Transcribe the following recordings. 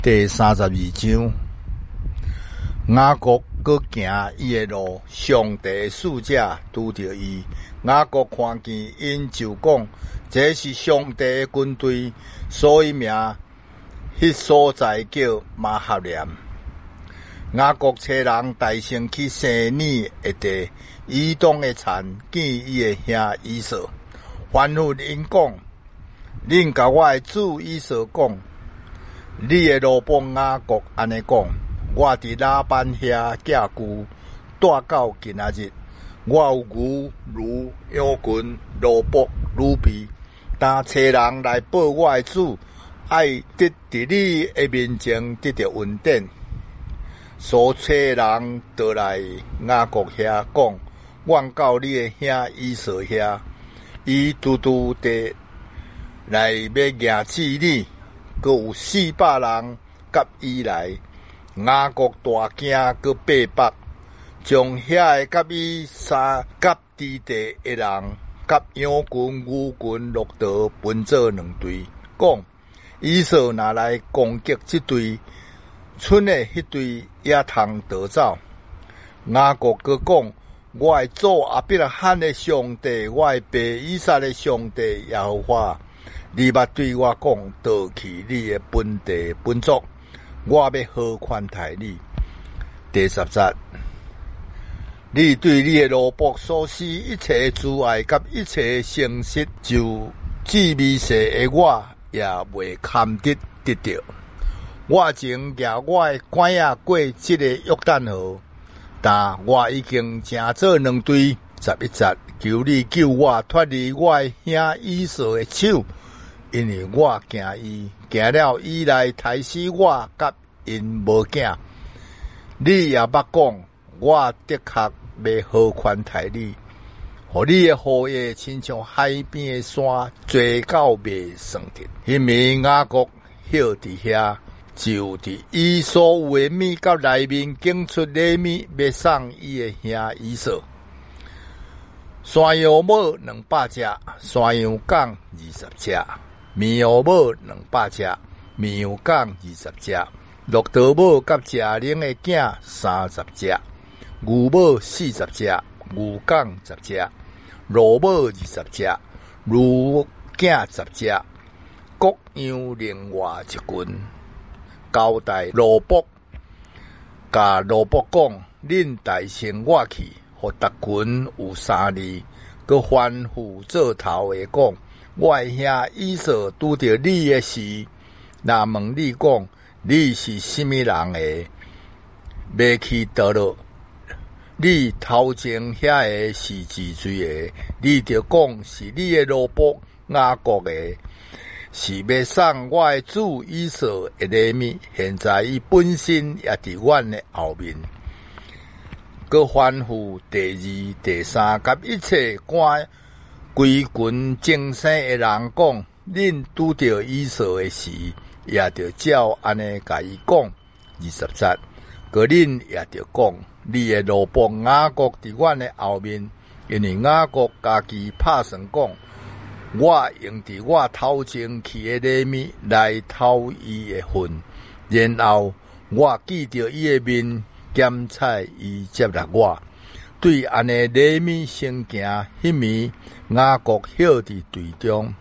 第32章，雅各搁行伊的路，上帝使者拄着伊。雅各看见因，就讲：这是上帝的军队，所以名迄所在叫马哈念。雅各找人带先去西尼的地，以东的田见伊的兄以扫，吩咐因讲：恁甲我的主以扫讲。你的老婆雅各安尼讲：我伫拉班遐寄居，带到今仔日，我有牛、驴、羊群、萝卜、乳皮，但找人来报我的主，爱得伫你的面前得到恩典。所找人倒来雅各遐讲：阮到你的兄以扫遐，伊拄拄地来要压制你。阁有400人甲伊来，雅各大惊，阁爬北，将遐个甲伊三甲之地的人，甲羊群、牛群、骆驼分做2队，讲：以扫若来攻击这队，剩的迄队也通逃走。雅各阁讲：我的祖亚伯拉罕的上帝，我的爸以撒的上帝耶和华。你捌对我讲，倒去你的本地本族，我要好款待你。第10节，你对你的奴仆所施一切慈爱，甲一切诚实，就至微细的我也未堪得到。我曾举我的拐仔过这个约旦河，但我已经成做2队。11节，求你救我脱离我的兄以扫的手。因为我惊伊，惊了伊来杀死我，甲因无囝。你也捌讲，我的确要好款待你，互你的后裔亲像海边的山，做到未算得。因为雅各歇伫遐，就伫伊所有的米甲内面拣出礼物，要送伊的兄以扫。山羊母200只，山羊犅20只。绵羊母200只，绵羊犅20只，骆驼母甲食奶的囝30只，牛母40只，牛犅10只，骡母20只，驴囝10只，各样另外1群。交代罗卜，甲罗卜讲：恁带先我去，互逐群有3字，佮吩咐做头的讲。我的兄以扫拄着你的事，若问你讲，你是什么人的？要去倒落？你头前遐个是几岁的？你就讲是你的奴仆雅各的，是要送我的主以扫的礼物。现在伊本身也伫阮的后面，佮吩咐第2、第3，甲一切官。规群精神的人讲，恁拄着以扫的事，也着照安尼甲伊讲。20节，个恁也着讲，你的奴仆雅各伫阮的后面，因为雅各家己拍算讲，我用伫我头前去的礼物来偷伊的份，然后我记着伊的面，检采伊接纳我。对安尼礼物先行，迄暝雅各歇伫队中，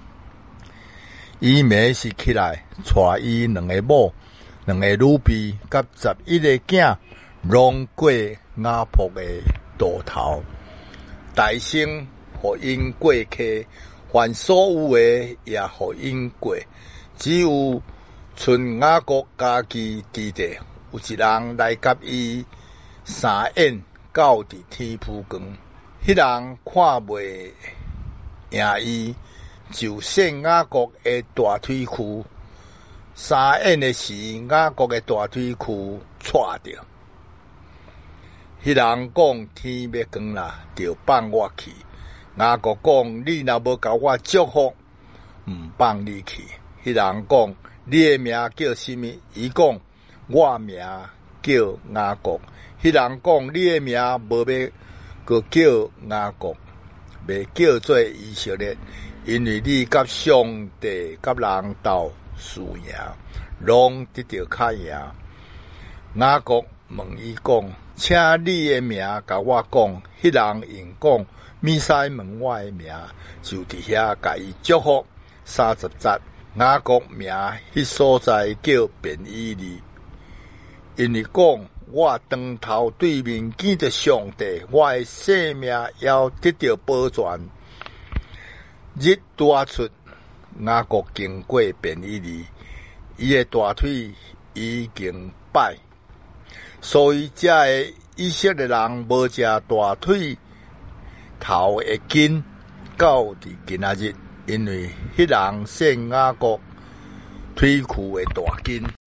伊暝是起来，带伊2个某、2个女婢，甲11个囝，拢过雅仆的渡头，大声互因过客，凡所有的也互因过，只有剩雅各家己之地，有一人来甲伊相演。到伫天铺光，迄人看袂赢伊，就伸雅各的大腿躯。相演的时，雅各的大腿躯踹着。迄人讲：天要光啦，就放我去。雅各讲：你若无甲我祝福，毋放你去。迄人讲：你的名叫什么？伊讲：我名叫雅各。迄人讲：你的名无要阁叫雅各，要叫做以色列，因为你甲上帝甲人斗输赢， 拢得到较赢。雅各问伊讲：请你的名甲我讲。迄人应讲：弥赛门我的名，就伫遐甲伊祝福30节。雅各名迄所在叫便以利，因为讲我当头对面见着上帝，我的性命要得到保全。日多出，雅各经过便以利，伊的大腿已经败，所以这个以色列人无食大腿头的筋，到伫今仔日，因为迄人献雅各腿躯的大筋。